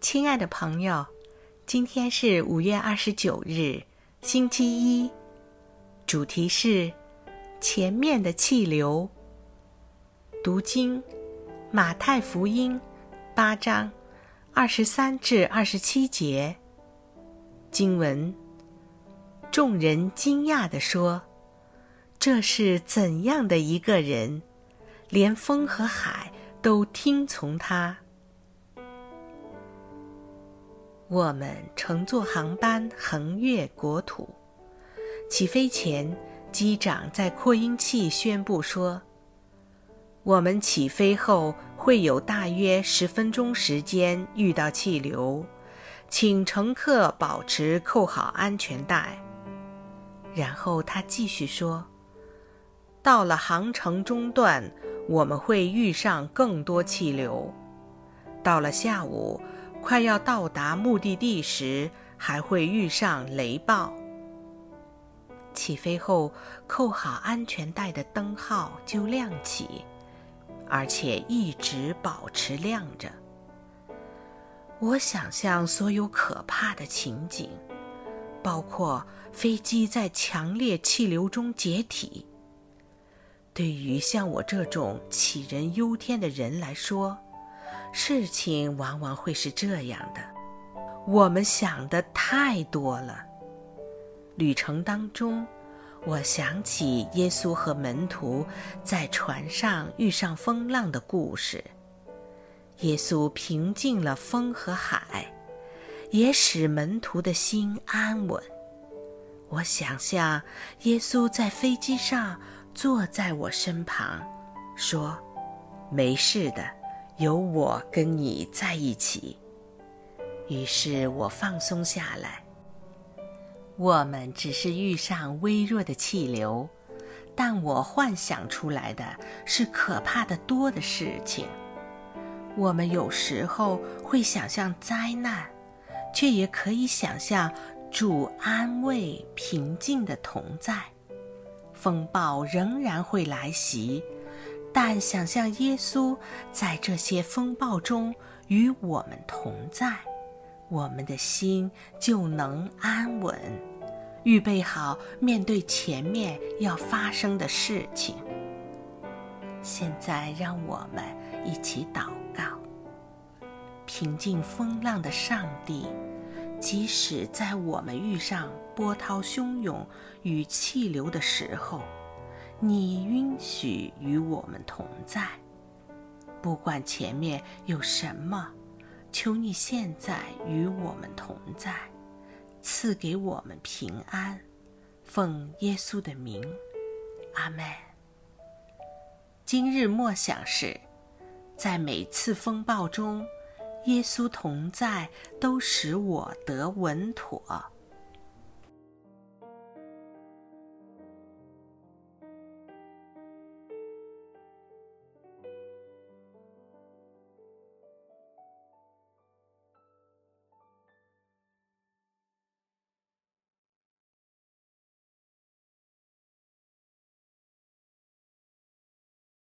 亲爱的朋友，今天是5月29日，星期一，主题是前面的气流。读经马太福音8章23至27节。经文，众人惊讶地说，这是怎样的一个人，连风和海都听从他。我们乘坐航班横越国土，起飞前，机长在扩音器宣布说，我们起飞后会有大约10分钟时间遇到气流，请乘客保持扣好安全带。然后他继续说，到了航程中段，我们会遇上更多气流。到了下午，快要到达目的地时，还会遇上雷暴。起飞后，扣好安全带的灯号就亮起，而且一直保持亮着。我想象所有可怕的情景，包括飞机在强烈气流中解体。对于像我这种杞人忧天的人来说，事情往往会是这样的，我们想的太多了。旅程当中，我想起耶稣和门徒在船上遇上风浪的故事。耶稣平静了风和海，也使门徒的心安稳。我想象耶稣在飞机上坐在我身旁，说，没事的，有我跟你在一起。于是我放松下来。我们只是遇上微弱的气流，但我幻想出来的是可怕的多的事情。我们有时候会想象灾难，却也可以想象主安慰平静的同在。风暴仍然会来袭，但想象耶稣在这些风暴中与我们同在，我们的心就能安稳，预备好面对前面要发生的事情。现在让我们一起祷告。平静风浪的上帝，即使在我们遇上波涛汹涌与气流的时候，你允许与我们同在。不管前面有什么，求你现在与我们同在，赐给我们平安。奉耶稣的名，阿们。今日默想是，在每次风暴中，耶稣同在都使我得稳妥。